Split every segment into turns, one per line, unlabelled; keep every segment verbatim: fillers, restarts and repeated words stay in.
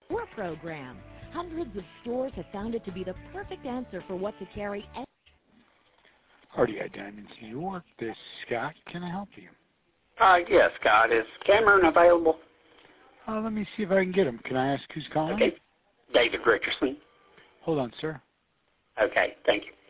or program. Hundreds of stores have found it to be the perfect answer for what to carry.
R D I Diamonds, New York. This is Scott. Can I help you?
Uh, yes, Scott. Is Cameron available?
Uh, let me see if I can get him. Can I ask who's calling?
Okay. David Richardson.
Hold on, sir.
Okay, thank you.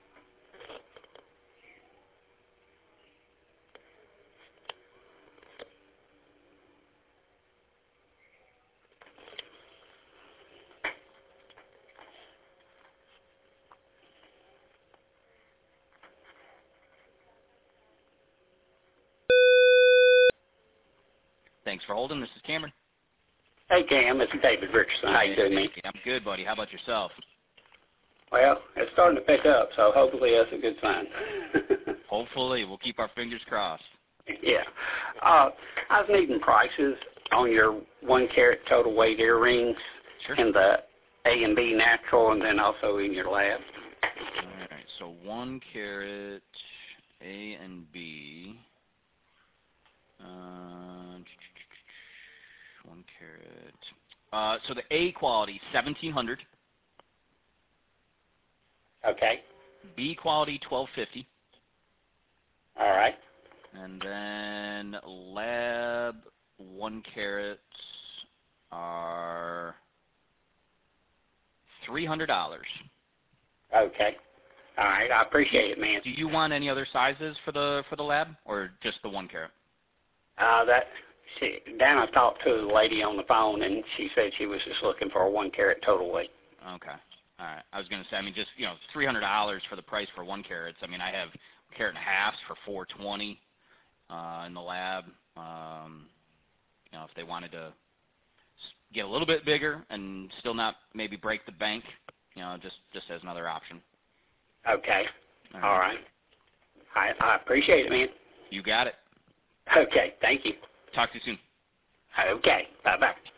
Thanks for holding. This is Cameron.
Hey, Cam. It's David Richardson. How you doing, man?
I'm good, buddy. How about yourself?
Well, it's starting to pick up, so hopefully that's a good sign.
Hopefully. We'll keep our fingers crossed.
Yeah. Uh, I was needing prices on your one-carat total weight earrings
Sure.
in the A and B natural and then also in your lab.
All right. So one carat A and B. Uh, one carat. Uh, so the A quality, seventeen hundred.
Okay.
B quality, twelve fifty.
All right.
And then lab one carats are three hundred dollars.
Okay. All right. I appreciate it, man.
Do you want any other sizes for the for the lab, or just the one carat?
Uh, that she, Dan, I talked to the lady on the phone, and she said she was just looking for a one-carat total weight.
Okay. All right. I was going to say, I mean, just, you know, three hundred dollars for the price for one carats. I mean, I have carat and a halves for four twenty uh, in the lab. Um, you know, if they wanted to get a little bit bigger and still not maybe break the bank, you know, just, just as another option.
Okay.
All
All
right.
right. I, I appreciate it, man.
You got it.
Okay. Thank you.
Talk to you soon.
Okay. Bye-bye.